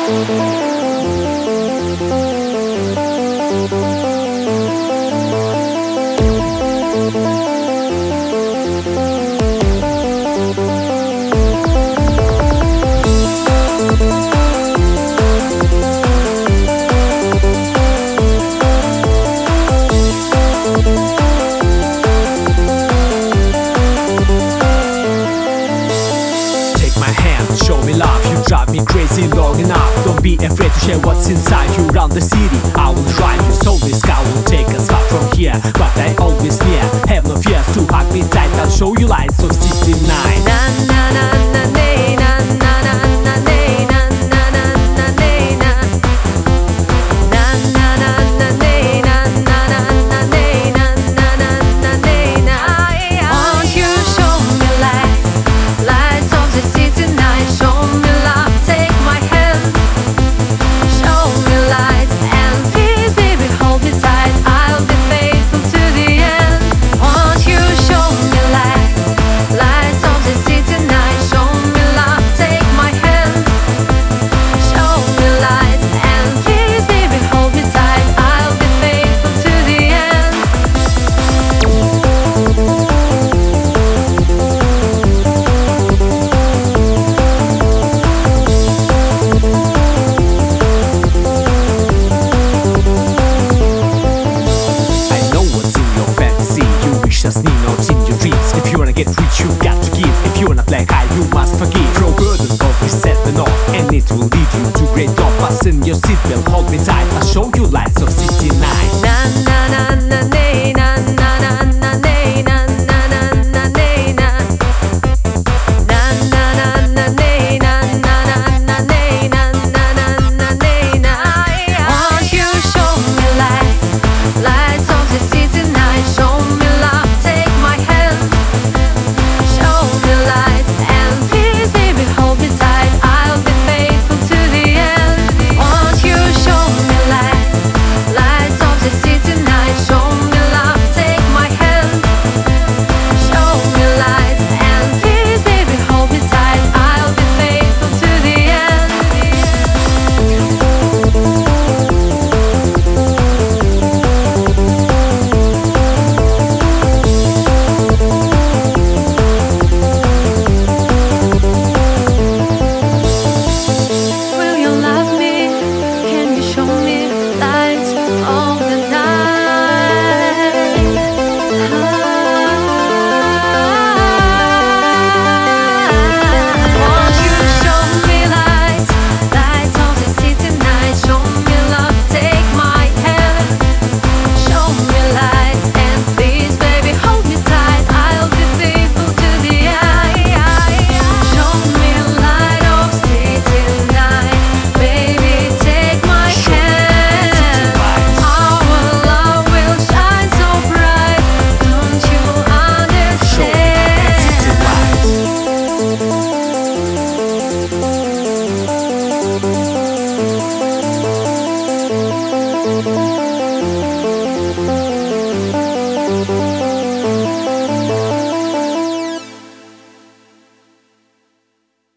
Show me love, you drive me crazy long enough. Don't be afraid to share what's inside you. Around the city, I will drive you. So this car will take us far from here, but I always near. Have no fear to hug me tight. I'll show you lights of city night. Na na na na na na na na na na. Just need not in your dreams. If you wanna get rich, you got to give. If you wanna play high, you must forgive. Throw burden of we set the north, and it will lead you to great love. Fasten your seatbelt, hold me tight. I'll show you lights of city night. Na na na na na.